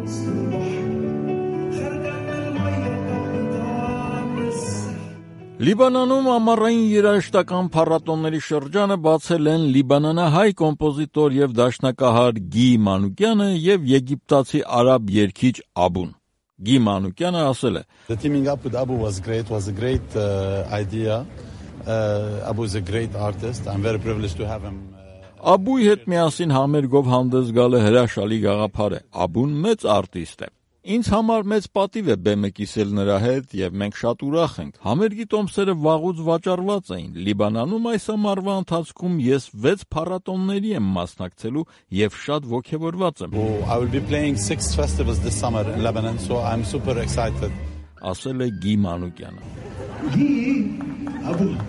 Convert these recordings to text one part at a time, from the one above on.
Լիբանանում ամառային երաժշտական փառատոների շրջանը բացել են լիբանանահայ կոմպոզիտոր եւ դաշնակահար Գի Մանուկյանը եւ եգիպտացի արաբ երգիչ Աբուն։ Գի Մանուկյանը ասել է. The teaming up with Abu was a great idea. Abu is a great artist. I'm very privileged to have him. Աբուի հետ միասին համերգով հանդես գալը հրաշալի գաղափար է։ Աբուն մեծ արտիստ է։ Ինձ համար մեծ պատիվ է բեմը կիսել նրա հետ եւ մենք շատ ուրախ ենք։ Համերգի տոմսերը վաղուց վաճառված էին։ Լիբանանում այս ամառվա ընթացքում ես 6 փառատոնների եմ մասնակցելու եւ շատ ոգևորված եմ։ I will be playing 6 festivals this summer in Lebanon, so I'm super excited. Ասել է Գի Մանուկյանը։ Abu.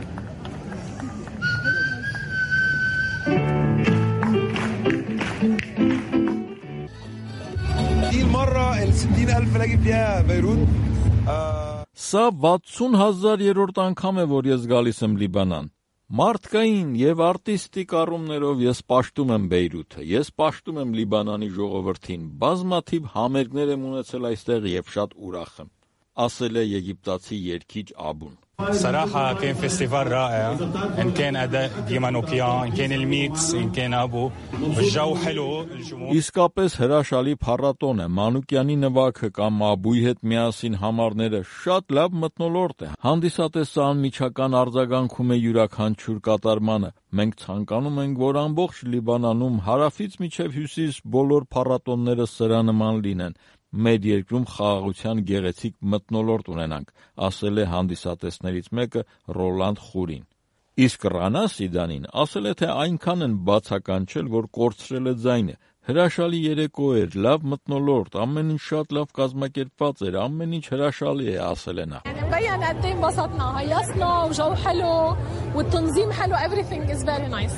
Սա 60,000-րդ անգամ է, որ ես գալիս եմ Լիբանան։ Մարդկային եւ արտիստիկ առումներով ես պաշտում եմ Բեյրութը, ես պաշտում եմ Լիբանանի ժողովրդին, բազմաթիվ համերգներ եմ ունեցել այստեղ եւ շատ ուրախ եմ, ասել է եգիպտացի երգիչ Աբուն։ صراحة كان فيستيفال رائع إن كان أداء جي مانوكيان إن كان الميكس إن كان أبو الجو حلو الجمهور Իսկապես հրաշալի փառատոն է։ Մանուկյանի նվագը կամ Աբուի հետ միասին համարները շատ լավ մթնոլորտ է։ Հանդիսատեսը անմիջական արձագանքում է յուրաքանչյուր կատարմանը։ Մենք ցանկանում ենք, որ ամբողջ Լիբանանում հարավից մինչև հյուսիս բոլոր փառատոնները սրանման լինեն։ Մեր երկրում խաղաղության գեղեցիկ մթնոլորտ ունենանք, ասել է հանդիսատեսներից մեկը Ռոլանդ Խուրին։ Իսկ Ռանա Սիդանին ասել է, թե այնքան են բացականչել, որ կորցրել է ձայնը։ Հրաշալի երեկո էր, լավ մթնոլորտ, ամեն ինչ շատ լավ կազմակերպված էր, ամեն ինչ հրաշալի է, ասել է նա։ مبين قد ايه انبسطنا هيصنا وجو حلو والتنظيم حلو everything is very nice.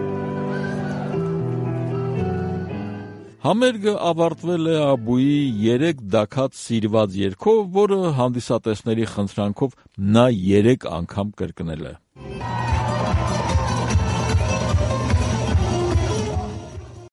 Համերգը ավարտվել է Աբուի 3 դաքած սիրված երգով, որը հանդիսատեսների խնդրանքով նա 3 անգամ կրկնել է։